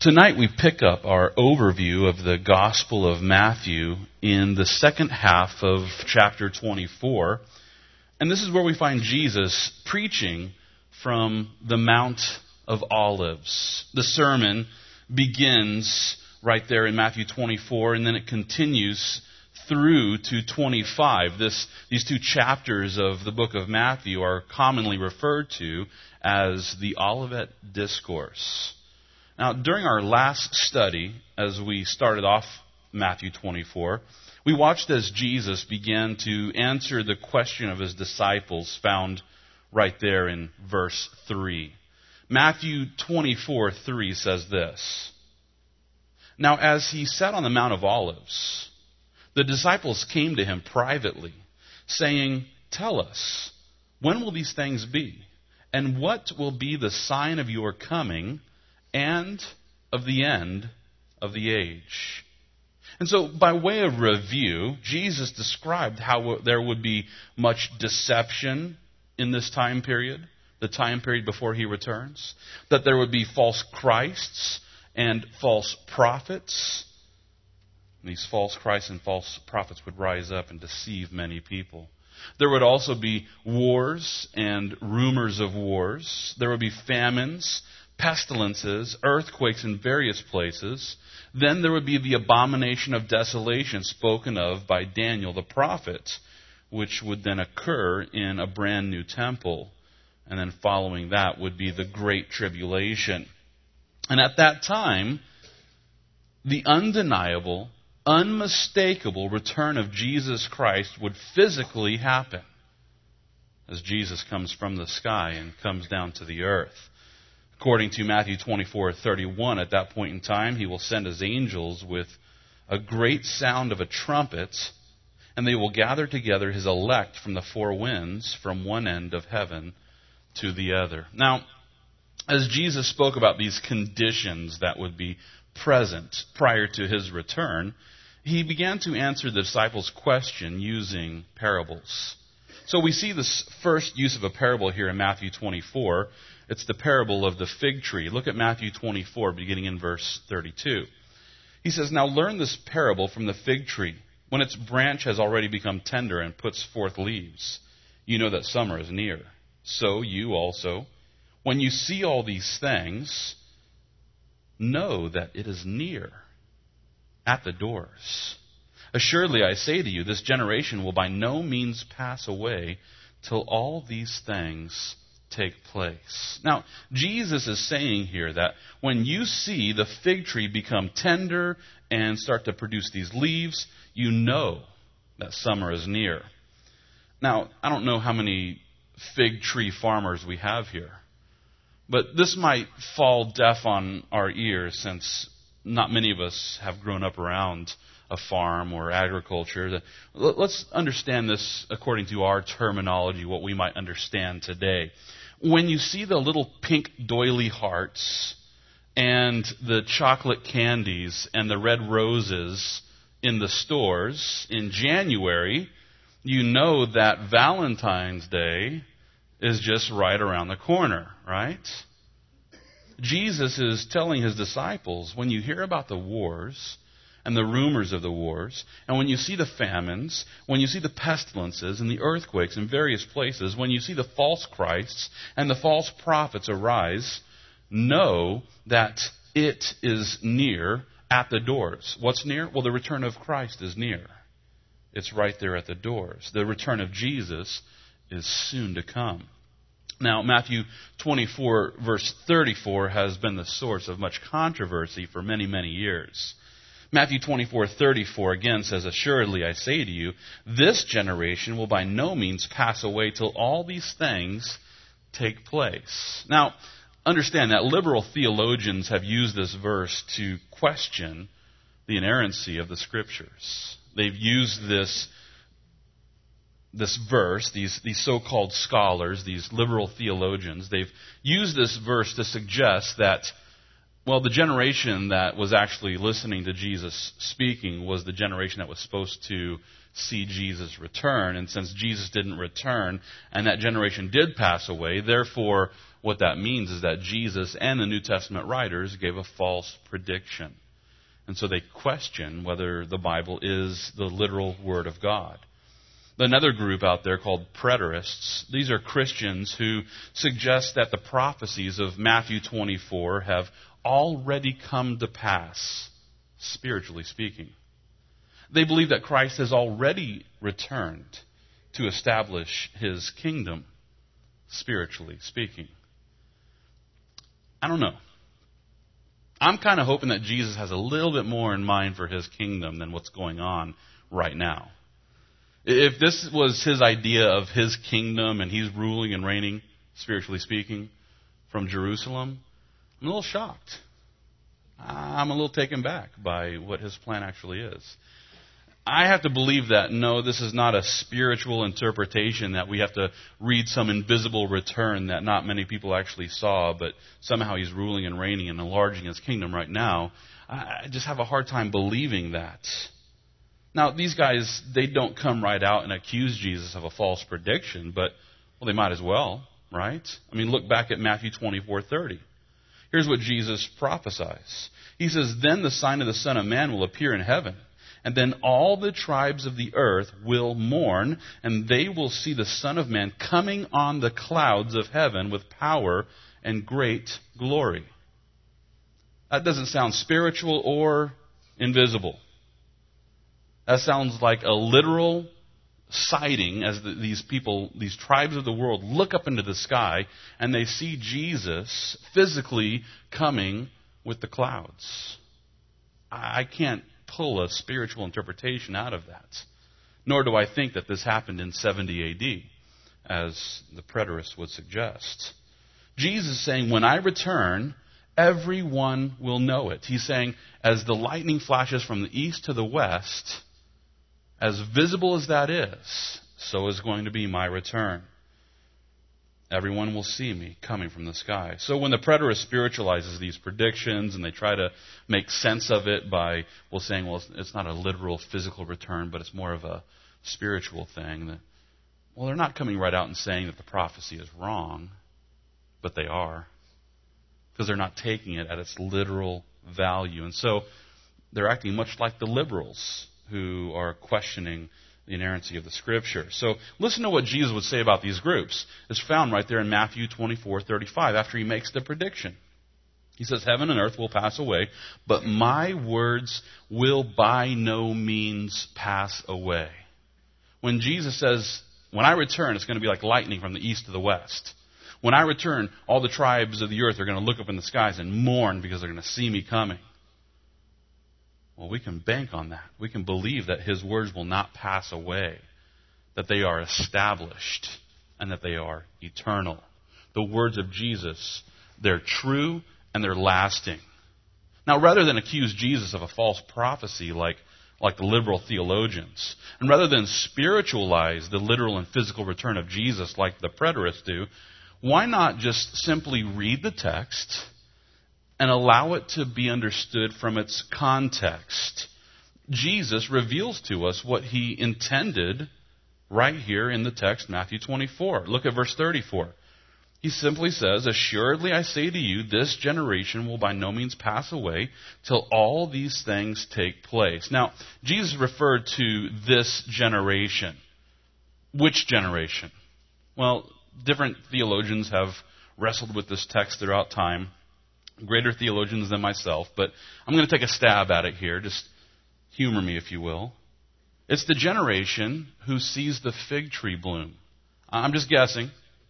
Tonight we pick up our overview of the Gospel of Matthew in the second half of chapter 24. And this is where we find Jesus preaching from the Mount of Olives. The sermon begins right there in Matthew 24, and then it continues through to 25. These two chapters of the book of Matthew are commonly referred to as the Olivet Discourse. Now, during our last study, as we started off Matthew 24, we watched as Jesus began to answer the question of his disciples found right there in verse 3. Matthew 24:3 says this: "Now as he sat on the Mount of Olives, the disciples came to him privately, saying, 'Tell us, when will these things be? And what will be the sign of your coming and of the end of the age?'" And so, by way of review, Jesus described how there would be much deception in this time period, the time period before he returns, that there would be false Christs and false prophets. These false Christs and false prophets would rise up and deceive many people. There would also be wars and rumors of wars. There would be famines, pestilences, earthquakes in various places. Then there would be the abomination of desolation spoken of by Daniel the prophet, which would then occur in a brand new temple. And then following that would be the Great Tribulation. And at that time, the undeniable, unmistakable return of Jesus Christ would physically happen as Jesus comes from the sky and comes down to the earth. According to Matthew 24:31, at that point in time, he will send his angels with a great sound of a trumpet, and they will gather together his elect from the four winds, from one end of heaven to the other. Now, as Jesus spoke about these conditions that would be present prior to his return, he began to answer the disciples' question using parables. So we see this first use of a parable here in Matthew 24. It's the parable of the fig tree. Look at Matthew 24, beginning in verse 32. He says, "Now learn this parable from the fig tree. When its branch has already become tender and puts forth leaves, you know that summer is near. So you also, when you see all these things, know that it is near, at the doors. Assuredly, I say to you, this generation will by no means pass away till all these things take place." Now, Jesus is saying here that when you see the fig tree become tender and start to produce these leaves, you know that summer is near. Now, I don't know how many fig tree farmers we have here, but this might fall deaf on our ears since not many of us have grown up around a farm or agriculture. Let's understand this according to our terminology, what we might understand today. When you see the little pink doily hearts and the chocolate candies and the red roses in the stores in January, you know that Valentine's Day is just right around the corner, right? Jesus is telling his disciples, when you hear about the wars and the rumors of the wars, and when you see the famines, when you see the pestilences and the earthquakes in various places, when you see the false Christs and the false prophets arise, know that it is near, at the doors. What's near? Well, the return of Christ is near. It's right there at the doors. The return of Jesus is soon to come. Now, Matthew 24, verse 34 has been the source of much controversy for many, many years. Matthew 24:34 again says, "Assuredly, I say to you, this generation will by no means pass away till all these things take place." Now, understand that liberal theologians have used this verse to question the inerrancy of the Scriptures. They've used this verse, these so-called scholars, these liberal theologians, they've used this verse to suggest that, well, the generation that was actually listening to Jesus speaking was the generation that was supposed to see Jesus return. And since Jesus didn't return and that generation did pass away, therefore what that means is that Jesus and the New Testament writers gave a false prediction. And so they question whether the Bible is the literal Word of God. Another group out there called preterists, these are Christians who suggest that the prophecies of Matthew 24 have already come to pass, spiritually speaking. They believe that Christ has already returned to establish his kingdom, spiritually speaking. I don't know. I'm kind of hoping that Jesus has a little bit more in mind for his kingdom than what's going on right now. If this was his idea of his kingdom and he's ruling and reigning, spiritually speaking, from Jerusalem, I'm a little shocked. I'm a little taken back by what his plan actually is. I have to believe that, no, this is not a spiritual interpretation that we have to read some invisible return that not many people actually saw, but somehow he's ruling and reigning and enlarging his kingdom right now. I just have a hard time believing that. Now, these guys, they don't come right out and accuse Jesus of a false prediction, but, well, they might as well, right? I mean, look back at Matthew 24:30. Here's what Jesus prophesies. He says, "Then the sign of the Son of Man will appear in heaven, and then all the tribes of the earth will mourn, and they will see the Son of Man coming on the clouds of heaven with power and great glory." That doesn't sound spiritual or invisible. That sounds like a literal sighting as these people, these tribes of the world, look up into the sky and they see Jesus physically coming with the clouds. I can't pull a spiritual interpretation out of that. Nor do I think that this happened in 70 AD, as the preterists would suggest. Jesus is saying, when I return, everyone will know it. He's saying, as the lightning flashes from the east to the west, as visible as that is, so is going to be my return. Everyone will see me coming from the sky. So when the preterist spiritualizes these predictions and they try to make sense of it by, saying, it's not a literal physical return, but it's more of a spiritual thing, they're not coming right out and saying that the prophecy is wrong, but they are. Because they're not taking it at its literal value. And so they're acting much like the liberals who are questioning the inerrancy of the Scripture. So listen to what Jesus would say about these groups. It's found right there in Matthew 24:35 after he makes the prediction. He says, "Heaven and earth will pass away, but my words will by no means pass away." When Jesus says, when I return, it's going to be like lightning from the east to the west. When I return, all the tribes of the earth are going to look up in the skies and mourn because they're going to see me coming. Well, we can bank on that. We can believe that his words will not pass away, that they are established, and that they are eternal. The words of Jesus, they're true and they're lasting. Now, rather than accuse Jesus of a false prophecy like the liberal theologians, and rather than spiritualize the literal and physical return of Jesus like the preterists do, why not just simply read the text and allow it to be understood from its context? Jesus reveals to us what he intended right here in the text, Matthew 24. Look at verse 34. He simply says, "Assuredly I say to you, this generation will by no means pass away till all these things take place." Now, Jesus referred to this generation. Which generation? Well, different theologians have wrestled with this text throughout time. Greater theologians than myself, but I'm going to take a stab at it here. Just humor me, if you will. It's the generation who sees the fig tree bloom. I'm just guessing.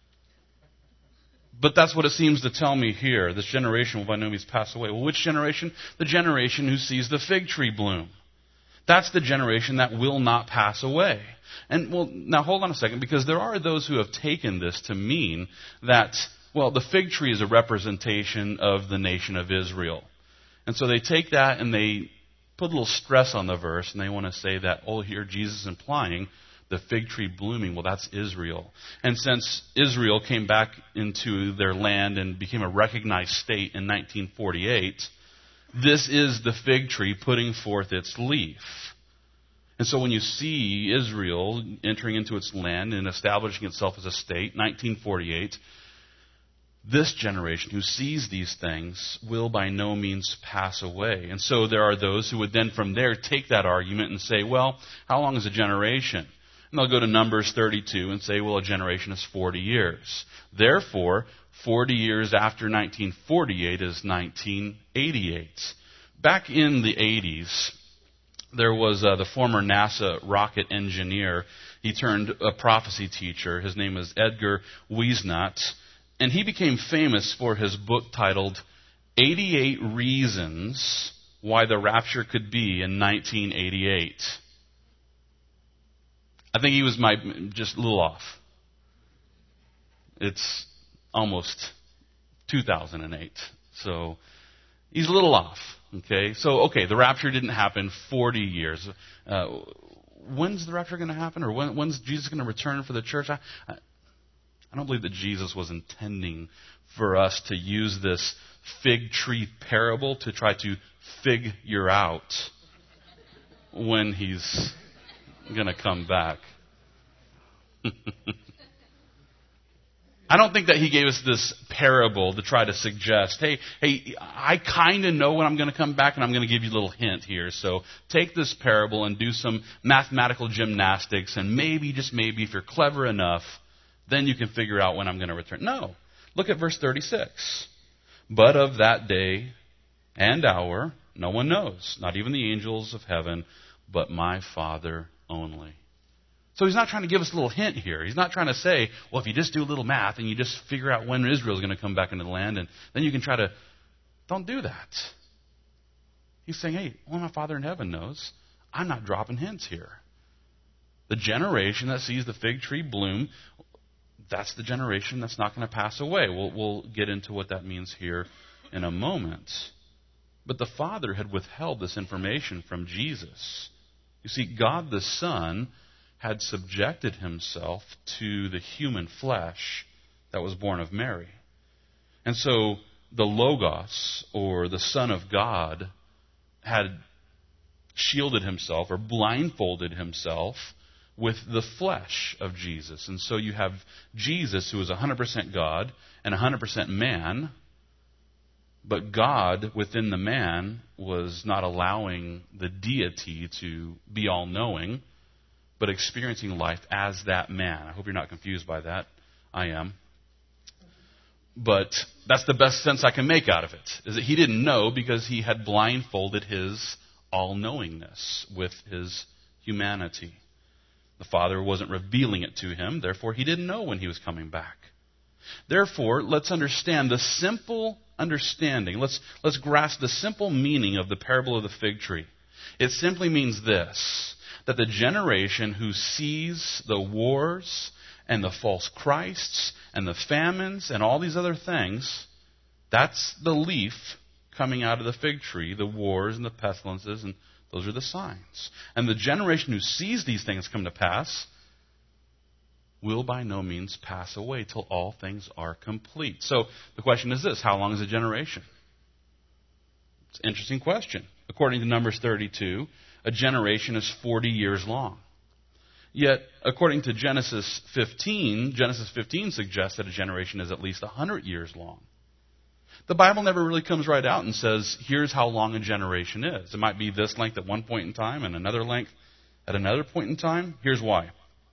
But that's what it seems to tell me here. This generation will by no means pass away. Well, which generation? The generation who sees the fig tree bloom. That's the generation that will not pass away. And, now hold on a second, because there are those who have taken this to mean that, the fig tree is a representation of the nation of Israel. And so they take that and they put a little stress on the verse, and they want to say that, here Jesus is implying the fig tree blooming. Well, that's Israel. And since Israel came back into their land and became a recognized state in 1948, this is the fig tree putting forth its leaf. And so when you see Israel entering into its land and establishing itself as a state, 1948, this generation who sees these things will by no means pass away. And so there are those who would then from there take that argument and say, well, how long is a generation? And they'll go to Numbers 32 and say, well, a generation is 40 years. Therefore, 40 years after 1948 is 1988. Back in the 80s, there was the former NASA rocket engineer. He turned a prophecy teacher. His name is Edgar Wiesnat. And he became famous for his book titled 88 Reasons Why the Rapture Could Be in 1988. I think he was just a little off. It's almost 2008. So he's a little off. Okay, the rapture didn't happen 40 years. When's the rapture going to happen? Or when's Jesus going to return for the church? I don't believe that Jesus was intending for us to use this fig tree parable to try to figure out when he's going to come back. I don't think that he gave us this parable to try to suggest, hey, I kind of know when I'm going to come back, and I'm going to give you a little hint here. So take this parable and do some mathematical gymnastics, and maybe, just maybe, if you're clever enough, then you can figure out when I'm going to return. No. Look at verse 36. But of that day and hour no one knows, not even the angels of heaven, but my Father only. So he's not trying to give us a little hint here. He's not trying to say, well, if you just do a little math and you just figure out when Israel is going to come back into the land, and then you can try to... Don't do that. He's saying, hey, well, my Father in heaven knows. I'm not dropping hints here. The generation that sees the fig tree bloom, that's the generation that's not going to pass away. We'll get into what that means here in a moment. But the Father had withheld this information from Jesus. You see, God the Son had subjected himself to the human flesh that was born of Mary. And so the Logos, or the Son of God, had shielded himself or blindfolded himself with the flesh of Jesus. And so you have Jesus, who is 100% God and 100% man, but God within the man was not allowing the deity to be all-knowing, but experiencing life as that man. I hope you're not confused by that. I am. But that's the best sense I can make out of it, is that he didn't know because he had blindfolded his all-knowingness with his humanity. The Father wasn't revealing it to him, therefore he didn't know when he was coming back. Therefore, let's understand the simple understanding. Let's grasp the simple meaning of the parable of the fig tree. It simply means this, that the generation who sees the wars and the false Christs and the famines and all these other things, that's the leaf coming out of the fig tree, the wars and the pestilences, and those are the signs. And the generation who sees these things come to pass will by no means pass away till all things are complete. So the question is this: how long is a generation? It's an interesting question. According to Numbers 32, a generation is 40 years long. Yet, according to Genesis 15 suggests that a generation is at least 100 years long. The Bible never really comes right out and says, here's how long a generation is. It might be this length at one point in time and another length at another point in time. Here's why.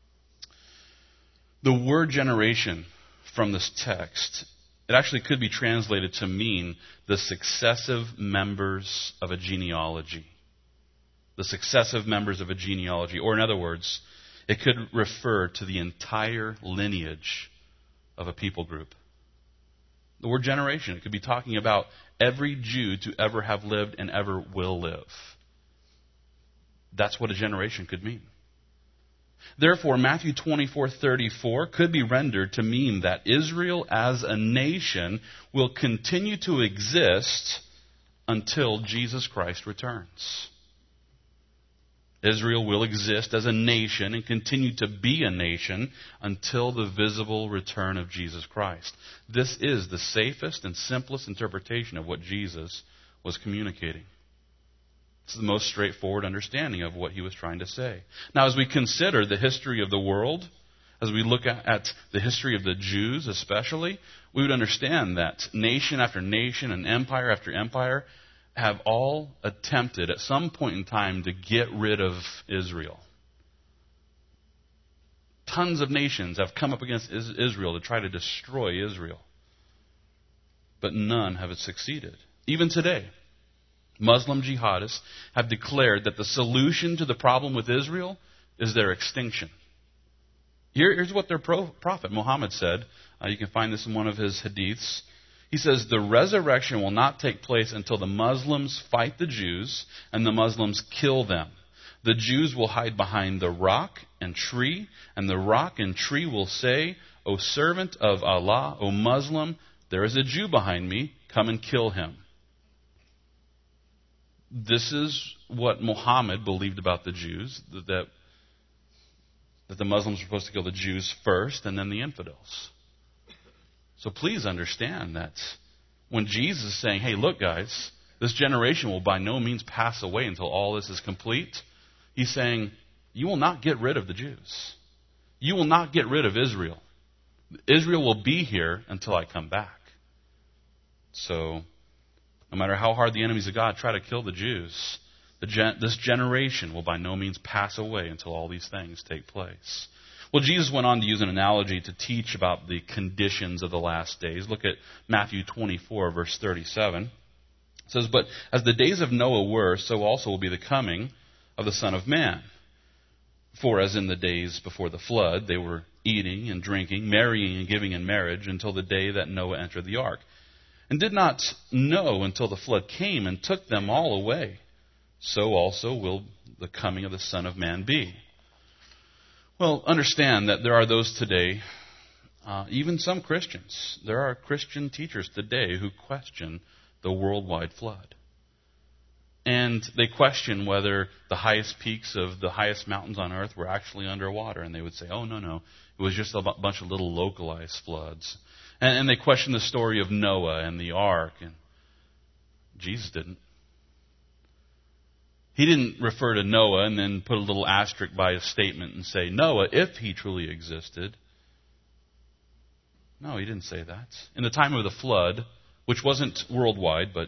The word generation from this text, it actually could be translated to mean the successive members of a genealogy. The successive members of a genealogy. Or in other words, it could refer to the entire lineage of a people group. The word generation, it could be talking about every Jew to ever have lived and ever will live. That's what a generation could mean. Therefore, Matthew 24:34 could be rendered to mean that Israel as a nation will continue to exist until Jesus Christ returns. Israel will exist as a nation and continue to be a nation until the visible return of Jesus Christ. This is the safest and simplest interpretation of what Jesus was communicating. It's the most straightforward understanding of what he was trying to say. Now, as we consider the history of the world, as we look at the history of the Jews especially, we would understand that nation after nation and empire after empire have all attempted at some point in time to get rid of Israel. Tons of nations have come up against Israel to try to destroy Israel. But none have succeeded. Even today, Muslim jihadists have declared that the solution to the problem with Israel is their extinction. Here's what their prophet Muhammad said. You can find this in one of his hadiths. He says, the resurrection will not take place until the Muslims fight the Jews and the Muslims kill them. The Jews will hide behind the rock and tree, and the rock and tree will say, O servant of Allah, O Muslim, there is a Jew behind me, come and kill him. This is what Muhammad believed about the Jews, that the Muslims were supposed to kill the Jews first and then the infidels. So please understand that when Jesus is saying, hey, look, guys, this generation will by no means pass away until all this is complete, he's saying, you will not get rid of the Jews. You will not get rid of Israel. Israel will be here until I come back. So, no matter how hard the enemies of God try to kill the Jews, this generation will by no means pass away until all these things take place. Well, Jesus went on to use an analogy to teach about the conditions of the last days. Look at Matthew 24, verse 37. It says, but as the days of Noah were, so also will be the coming of the Son of Man. For as in the days before the flood, they were eating and drinking, marrying and giving in marriage until the day that Noah entered the ark, and did not know until the flood came and took them all away. So also will the coming of the Son of Man be. Well, understand that there are those today, even some Christians, there are Christian teachers today who question the worldwide flood. And they question whether the highest peaks of the highest mountains on earth were actually underwater. And they would say, oh, no, it was just a bunch of little localized floods. And they question the story of Noah and the ark. And Jesus didn't. He didn't refer to Noah and then put a little asterisk by his statement and say, Noah, if he truly existed. No, he didn't say that. In the time of the flood, which wasn't worldwide, but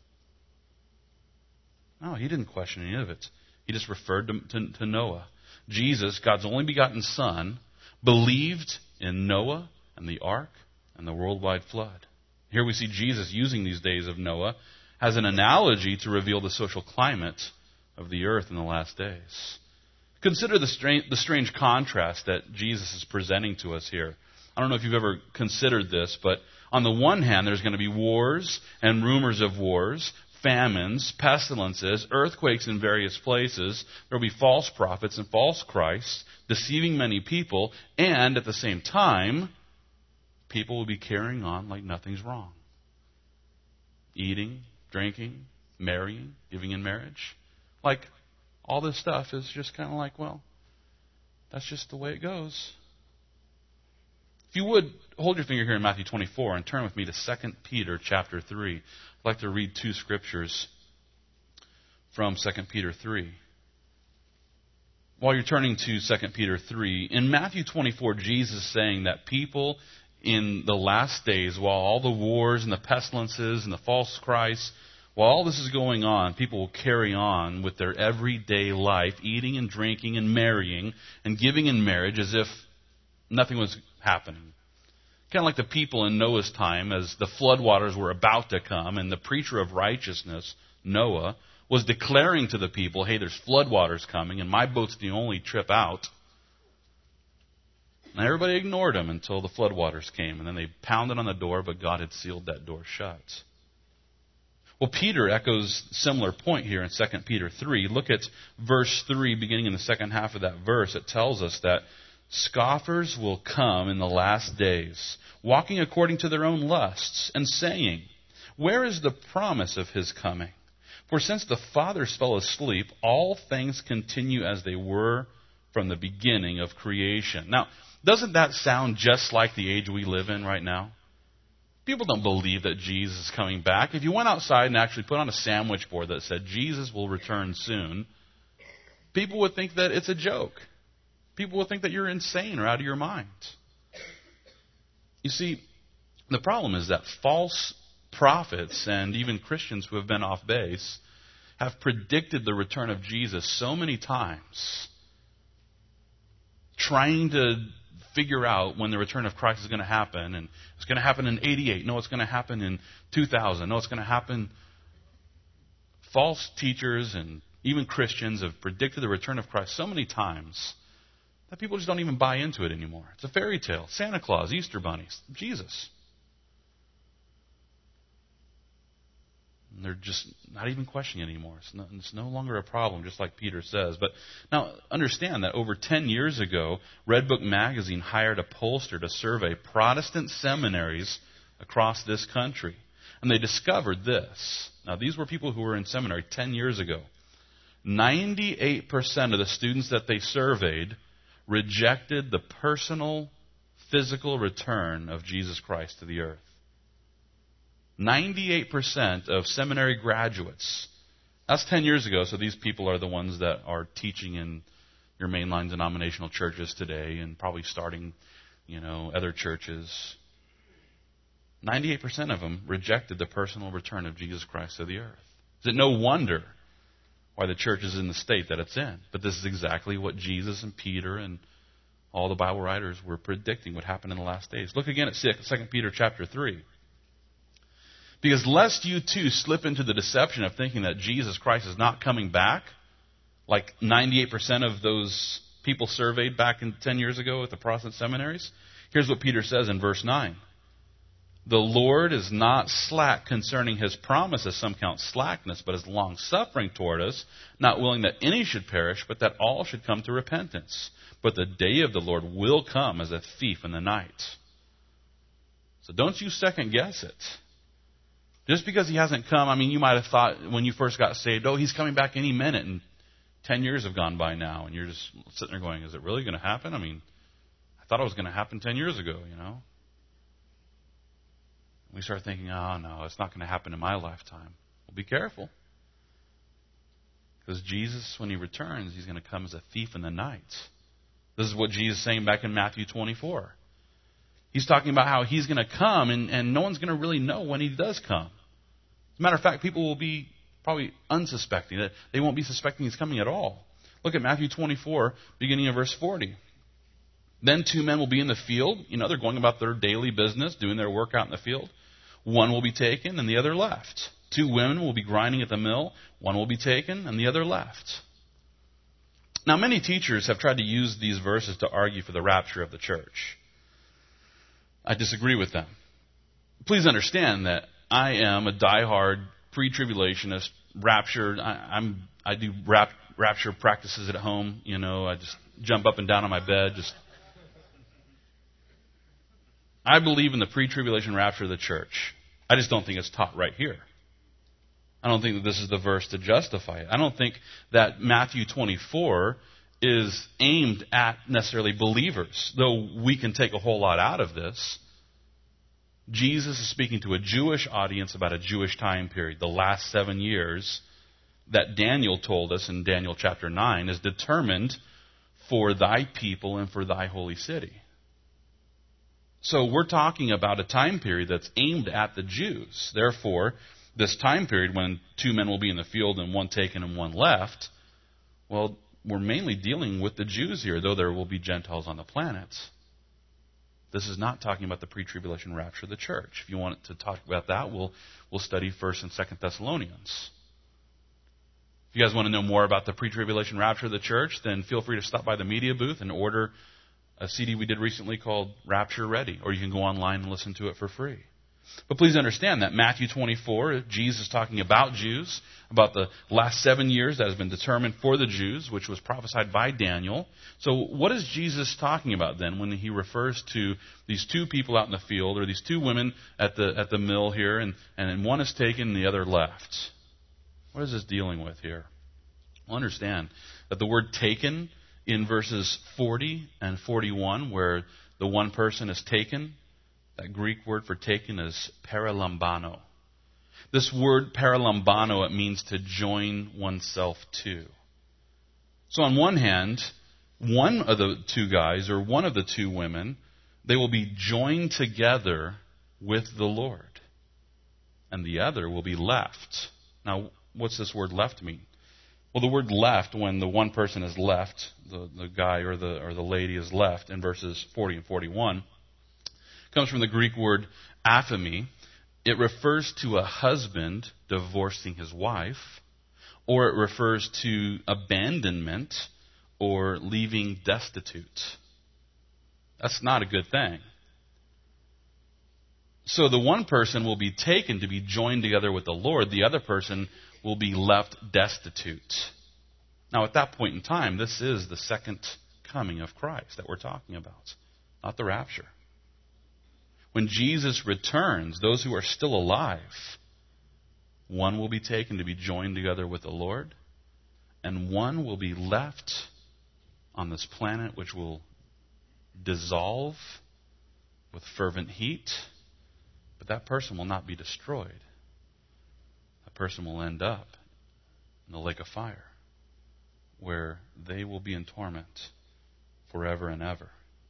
no, he didn't question any of it. He just referred to Noah. Jesus, God's only begotten Son, believed in Noah and the ark and the worldwide flood. Here we see Jesus using these days of Noah as an analogy to reveal the social climate of the earth in the last days. Consider the strange contrast that Jesus is presenting to us here. I don't know if you've ever considered this, but on the one hand, there's going to be wars and rumors of wars, famines, pestilences, earthquakes in various places. There will be false prophets and false Christs deceiving many people, and at the same time, people will be carrying on like nothing's wrong. Eating, drinking, marrying, giving in marriage. Like, all this stuff is just kind of like, well, that's just the way it goes. If you would, hold your finger here in Matthew 24 and turn with me to 2 Peter chapter 3. I'd like to read two scriptures from 2 Peter 3. While you're turning to 2 Peter 3, in Matthew 24, Jesus is saying that people in the last days, while all the wars and the pestilences and the false Christs, while all this is going on, people will carry on with their everyday life, eating and drinking and marrying and giving in marriage as if nothing was happening. Kind of like the people in Noah's time as the floodwaters were about to come and the preacher of righteousness, Noah, was declaring to the people, hey, there's floodwaters coming and my boat's the only trip out. And everybody ignored him until the floodwaters came, and then they pounded on the door, but God had sealed that door shut. Well, Peter echoes a similar point here in 2 Peter 3. Look at verse 3, beginning in the second half of that verse. It tells us that scoffers will come in the last days, walking according to their own lusts, and saying, where is the promise of his coming? For since the fathers fell asleep, all things continue as they were from the beginning of creation. Now, doesn't that sound just like the age we live in right now? People don't believe that Jesus is coming back. If you went outside and actually put on a sandwich board that said Jesus will return soon, people would think that it's a joke. People will think that you're insane or out of your mind. You see, the problem is that false prophets and even Christians who have been off base have predicted the return of Jesus so many times, trying to figure out when the return of Christ is going to happen. And it's going to happen in 88. No, it's going to happen in 2000. No, it's going to happen. False teachers and even Christians have predicted the return of Christ so many times that people just don't even buy into it anymore. It's a fairy tale. Santa Claus, Easter bunnies, Jesus. And they're just not even questioning it anymore. It's no longer a problem, just like Peter says. But now, understand that over 10 years ago, Red Book Magazine hired a pollster to survey Protestant seminaries across this country. And they discovered this. Now, these were people who were in seminary 10 years ago. 98% of the students that they surveyed rejected the personal, physical return of Jesus Christ to the earth. 98% of seminary graduates. That's 10 years ago, so these people are the ones that are teaching in your mainline denominational churches today and probably starting, other churches. 98% of them rejected the personal return of Jesus Christ to the earth. Is it no wonder why the church is in the state that it's in? But this is exactly what Jesus and Peter and all the Bible writers were predicting would happen in the last days. Look again at 2 Peter chapter 3. Because lest you too slip into the deception of thinking that Jesus Christ is not coming back, like 98% of those people surveyed back in 10 years ago at the Protestant seminaries, here's what Peter says in verse 9. The Lord is not slack concerning his promise, as some count slackness, but is long-suffering toward us, not willing that any should perish, but that all should come to repentance. But the day of the Lord will come as a thief in the night. So don't you second guess it. Just because he hasn't come, you might have thought when you first got saved, he's coming back any minute, and 10 years have gone by now, and you're just sitting there going, is it really going to happen? I thought it was going to happen 10 years ago, We start thinking, oh, no, it's not going to happen in my lifetime. Well, be careful. Because Jesus, when he returns, he's going to come as a thief in the night. This is what Jesus is saying back in Matthew 24. He's talking about how he's going to come, and no one's going to really know when he does come. As a matter of fact, people will be probably unsuspecting. They won't be suspecting he's coming at all. Look at Matthew 24, beginning of verse 40. Then 2 men will be in the field. They're going about their daily business, doing their work out in the field. One will be taken and the other left. 2 women will be grinding at the mill. One will be taken and the other left. Now, many teachers have tried to use these verses to argue for the rapture of the church. I disagree with them. Please understand that I am a diehard pre-tribulationist, raptured. I do rapture practices at home. I just jump up and down on my bed. I believe in the pre-tribulation rapture of the church. I just don't think it's taught right here. I don't think that this is the verse to justify it. I don't think that Matthew 24 is aimed at necessarily believers, though we can take a whole lot out of this. Jesus is speaking to a Jewish audience about a Jewish time period, the last 7 years that Daniel told us in Daniel chapter 9 is determined for thy people and for thy holy city. So we're talking about a time period that's aimed at the Jews. Therefore, this time period when 2 men will be in the field and one taken and one left, well, we're mainly dealing with the Jews here, though there will be Gentiles on the planet. This is not talking about the pre-tribulation rapture of the church. If you want to talk about that, we'll study 1st and 2nd Thessalonians. If you guys want to know more about the pre-tribulation rapture of the church, then feel free to stop by the media booth and order a CD we did recently called Rapture Ready, or you can go online and listen to it for free. But please understand that Matthew 24, Jesus is talking about Jews, about the last 7 years that has been determined for the Jews, which was prophesied by Daniel. So what is Jesus talking about then when he refers to these 2 people out in the field, or these 2 women at the mill here, and one is taken and the other left? What is this dealing with here? Well, understand that the word taken in verses 40 and 41, where the one person is taken, that Greek word for taken is paralambano. This word paralambano, it means to join oneself to. So on one hand, one of the two guys or one of the two women, they will be joined together with the Lord, and the other will be left. Now, what's this word left mean? Well, the word left, when the one person is left, the guy or the lady is left in verses 40 and 41, comes from the Greek word aphemi. It refers to a husband divorcing his wife, or it refers to abandonment or leaving destitute. That's not a good thing. So the one person will be taken to be joined together with the Lord. The other person will be left destitute. Now, at that point in time, this is the second coming of Christ that we're talking about, not the rapture. When Jesus returns, those who are still alive, one will be taken to be joined together with the Lord, and one will be left on this planet which will dissolve with fervent heat, but that person will not be destroyed. That person will end up in the lake of fire, where they will be in torment forever and ever.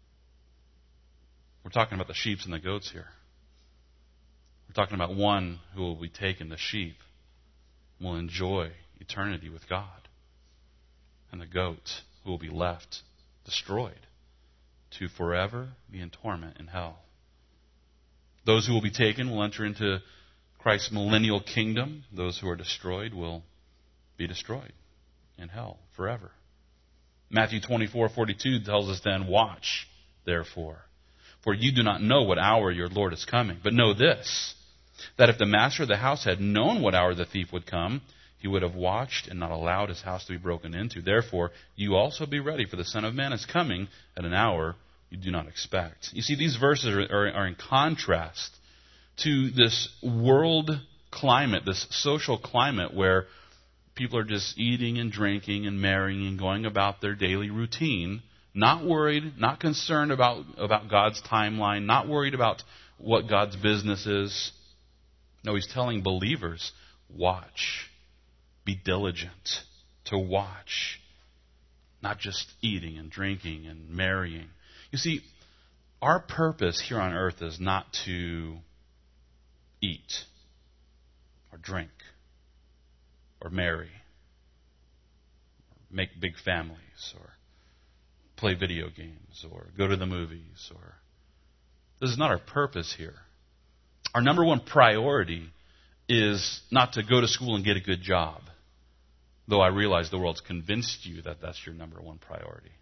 We're talking about the sheep and the goats here. We're talking about one who will be taken, the sheep, will enjoy eternity with God, and the goat who will be left destroyed to forever be in torment in hell. Those who will be taken will enter into Christ's millennial kingdom. Those who are destroyed will be destroyed in hell forever. Matthew 24:42 tells us then, "Watch, therefore, for you do not know what hour your Lord is coming. But know this, that if the master of the house had known what hour the thief would come, he would have watched and not allowed his house to be broken into. Therefore, you also be ready, for the Son of Man is coming at an hour you do not expect." You see, these verses are in contrast to this world climate, this social climate where people are just eating and drinking and marrying and going about their daily routine, not worried, not concerned about God's timeline, not worried about what God's business is. No, he's telling believers, watch. Be diligent to watch. Not just eating and drinking and marrying. You see, our purpose here on earth is not to eat or drink or marry or make big families or play video games or go to the movies. This is not our purpose here. Our number one priority is not to go to school and get a good job, though I realize the world's convinced you that that's your number one priority.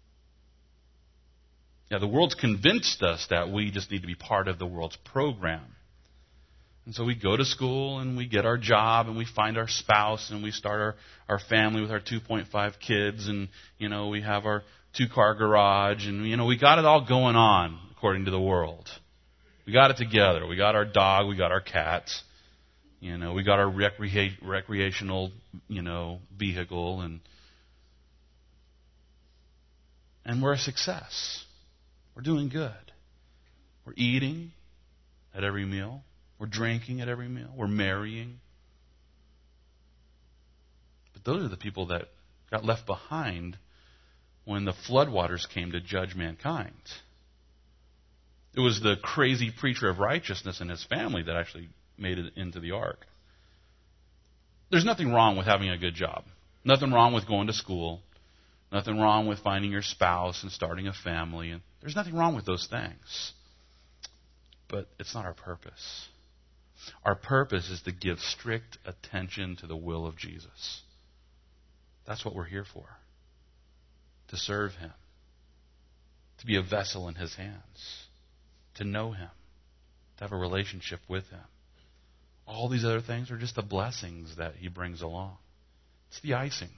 Yeah, the world's convinced us that we just need to be part of the world's program. And so we go to school and we get our job and we find our spouse and we start our family with our 2.5 kids and, we have our 2-car garage and, we got it all going on according to the world. We got it together. We got our dog. We got our cat. We got our recreational, vehicle and we're a success. We're doing good. We're eating at every meal. We're drinking at every meal. We're marrying. But those are the people that got left behind when the floodwaters came to judge mankind. It was the crazy preacher of righteousness and his family that actually made it into the ark. There's nothing wrong with having a good job. Nothing wrong with going to school. Nothing wrong with finding your spouse and starting a family. And there's nothing wrong with those things. But it's not our purpose. Our purpose is to give strict attention to the will of Jesus. That's what we're here for. To serve Him. To be a vessel in His hands. To know Him. To have a relationship with Him. All these other things are just the blessings that He brings along. It's the icing.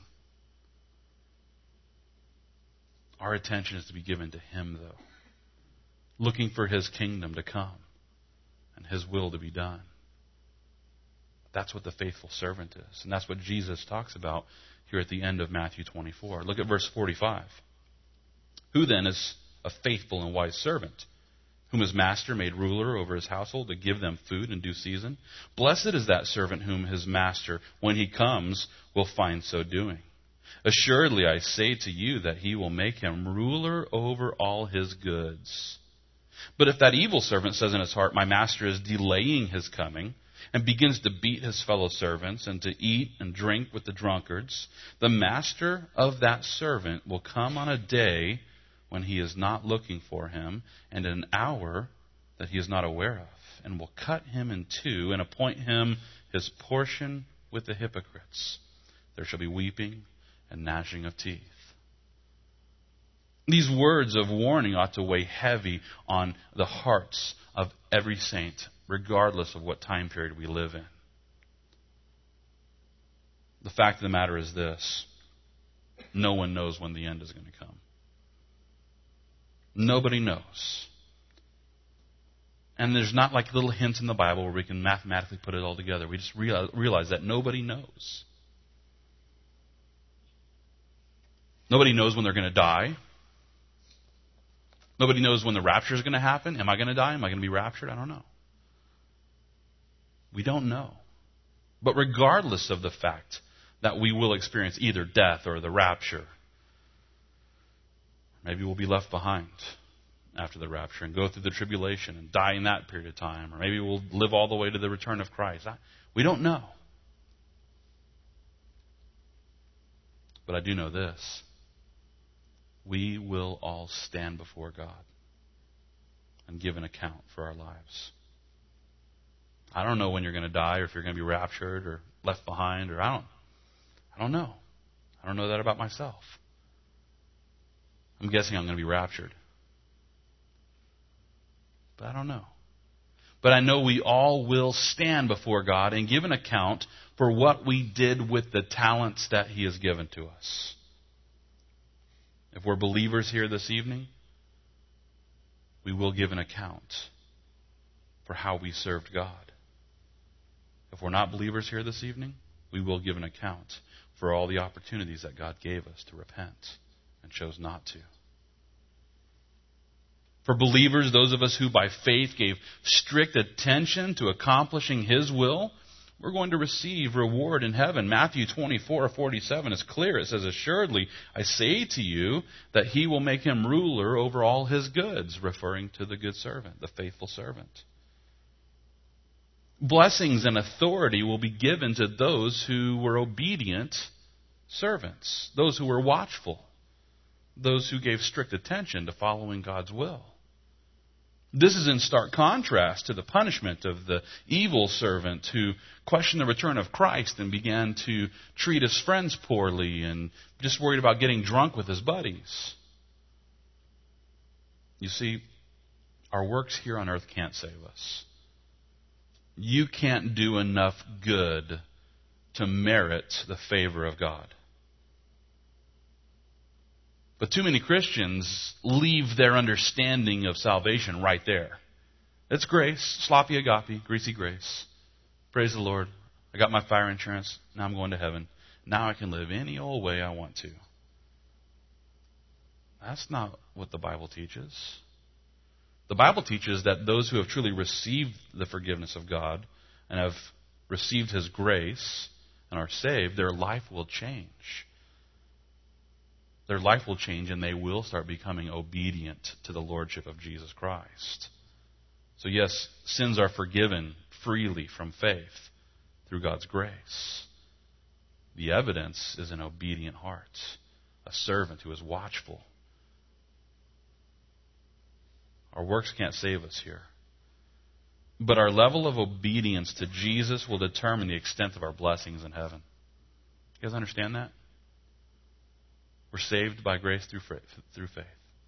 Our attention is to be given to Him, though. Looking for His kingdom to come and His will to be done. That's what the faithful servant is. And that's what Jesus talks about here at the end of Matthew 24. Look at verse 45. Who then is a faithful and wise servant, whom his master made ruler over his household to give them food in due season? Blessed is that servant whom his master, when he comes, will find so doing. Assuredly, I say to you that he will make him ruler over all his goods. But if that evil servant says in his heart, my master is delaying his coming, and begins to beat his fellow servants and to eat and drink with the drunkards, the master of that servant will come on a day when he is not looking for him, and an hour that he is not aware of, and will cut him in two and appoint him his portion with the hypocrites. There shall be weeping and gnashing of teeth. These words of warning ought to weigh heavy on the hearts of every saint, regardless of what time period we live in. The fact of the matter is this: no one knows when the end is going to come. Nobody knows. And there's not like little hints in the Bible where we can mathematically put it all together. We just realize that nobody knows. Nobody knows when they're going to die. Nobody knows when the rapture is going to happen. Am I going to die? Am I going to be raptured? I don't know. We don't know. But regardless of the fact that we will experience either death or the rapture, maybe we'll be left behind after the rapture and go through the tribulation and die in that period of time. Or maybe we'll live all the way to the return of Christ. We don't know. But I do know this: we will all stand before God and give an account for our lives. I don't know when you're going to die, or if you're going to be raptured or left behind, or I don't know. I don't know that about myself. I'm guessing I'm going to be raptured. But I don't know. But I know we all will stand before God and give an account for what we did with the talents that He has given to us. If we're believers here this evening, we will give an account for how we served God. If we're not believers here this evening, we will give an account for all the opportunities that God gave us to repent and chose not to. For believers, those of us who by faith gave strict attention to accomplishing His will, we're going to receive reward in heaven. Matthew 24:47 is clear. It says, assuredly, I say to you that He will make him ruler over all His goods, referring to the good servant, the faithful servant. Blessings and authority will be given to those who were obedient servants, those who were watchful, those who gave strict attention to following God's will. This is in stark contrast to the punishment of the evil servant who questioned the return of Christ and began to treat his friends poorly and just worried about getting drunk with his buddies. You see, our works here on earth can't save us. You can't do enough good to merit the favor of God. But too many Christians leave their understanding of salvation right there. It's grace, sloppy agape, greasy grace. Praise the Lord. I got my fire insurance. Now I'm going to heaven. Now I can live any old way I want to. That's not what the Bible teaches. The Bible teaches that those who have truly received the forgiveness of God and have received His grace and are saved, their life will change. Their life will change and they will start becoming obedient to the Lordship of Jesus Christ. So yes, sins are forgiven freely from faith through God's grace. The evidence is an obedient heart, a servant who is watchful. Our works can't save us here. But our level of obedience to Jesus will determine the extent of our blessings in heaven. You guys understand that? We're saved by grace through faith.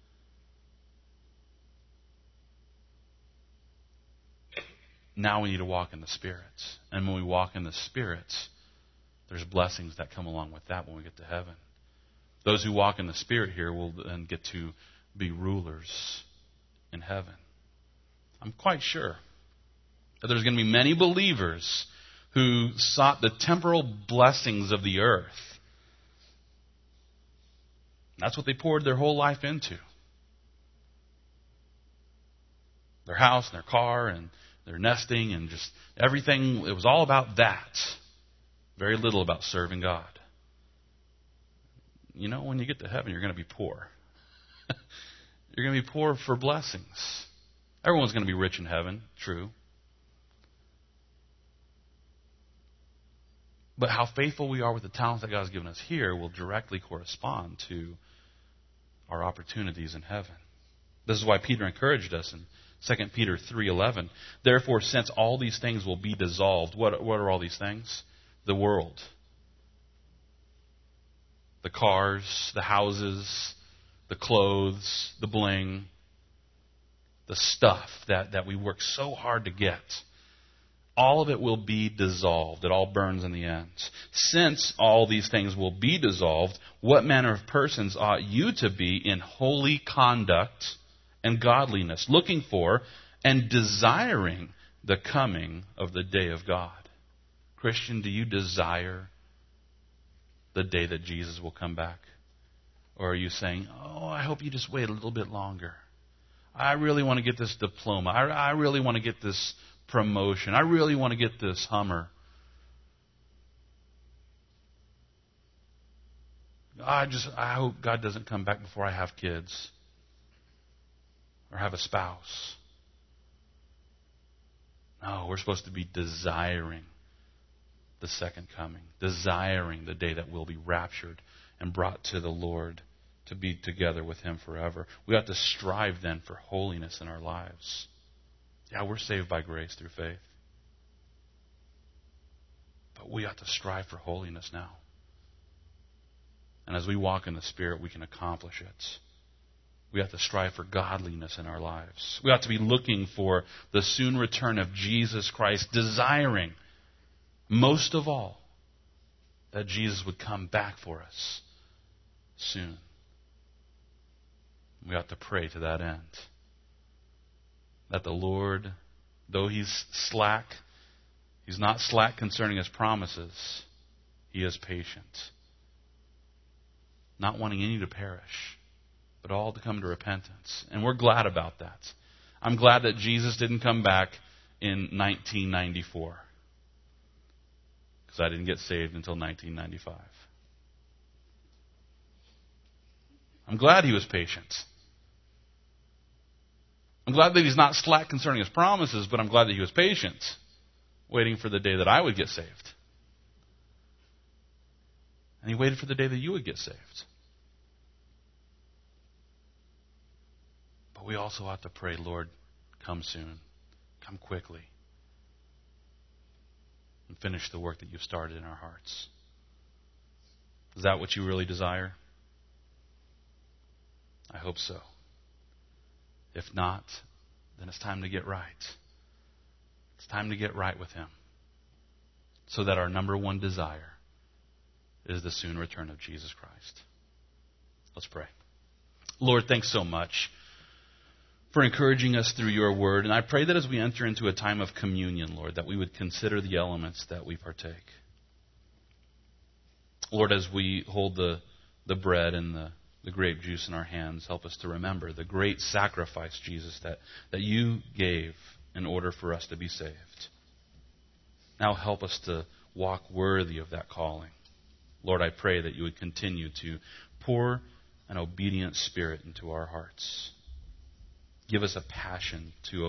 Now we need to walk in the Spirit. And when we walk in the Spirit, there's blessings that come along with that when we get to heaven. Those who walk in the Spirit here will then get to be rulers in heaven. I'm quite sure that there's going to be many believers who sought the temporal blessings of the earth. That's what they poured their whole life into. Their house and their car and their nesting and just everything. It was all about that. Very little about serving God. you know, when you get to heaven, you're going to be poor. You're going to be poor for blessings. Everyone's going to be rich in heaven, true. But how faithful we are with the talents that God has given us here will directly correspond to our opportunities in heaven. This is why Peter encouraged us in 2 Peter 3:11. Therefore, since all these things will be dissolved, what are all these things? The world. The cars, the houses, the clothes, the bling, the stuff that we work so hard to get. All of it will be dissolved. It all burns in the end. Since all these things will be dissolved, what manner of persons ought you to be in holy conduct and godliness, looking for and desiring the coming of the day of God? Christian, do you desire the day that Jesus will come back? Or are you saying, oh, I hope you just wait a little bit longer. I really want to get this diploma. I really want to get this promotion. I really want to get this Hummer. I hope God doesn't come back before I have kids or have a spouse. No, we're supposed to be desiring the second coming, desiring the day that we'll be raptured and brought to the Lord to be together with Him forever. We have to strive then for holiness in our lives. Yeah, we're saved by grace through faith. But we have to strive for holiness now. And as we walk in the Spirit, we can accomplish it. We have to strive for godliness in our lives. We have to be looking for the soon return of Jesus Christ, desiring, most of all, that Jesus would come back for us soon. We have to pray to that end. That the Lord, though He's slack, He's not slack concerning His promises. He is patient. Not wanting any to perish, but all to come to repentance. And we're glad about that. I'm glad that Jesus didn't come back in 1994. Because I didn't get saved until 1995. I'm glad He was patient. I'm glad that He's not slack concerning His promises, but I'm glad that He was patient, waiting for the day that I would get saved. And He waited for the day that you would get saved. But we also ought to pray, Lord, come soon. Come quickly. And finish the work that You've started in our hearts. Is that what you really desire? I hope so. If not, then it's time to get right. It's time to get right with Him. So that our number one desire is the soon return of Jesus Christ. Let's pray. Lord, thanks so much for encouraging us through Your word. And I pray that as we enter into a time of communion, Lord, that we would consider the elements that we partake. Lord, as we hold the bread and the grape juice in our hands, help us to remember the great sacrifice, Jesus, that You gave in order for us to be saved. Now help us to walk worthy of that calling. Lord, I pray that You would continue to pour an obedient spirit into our hearts. Give us a passion to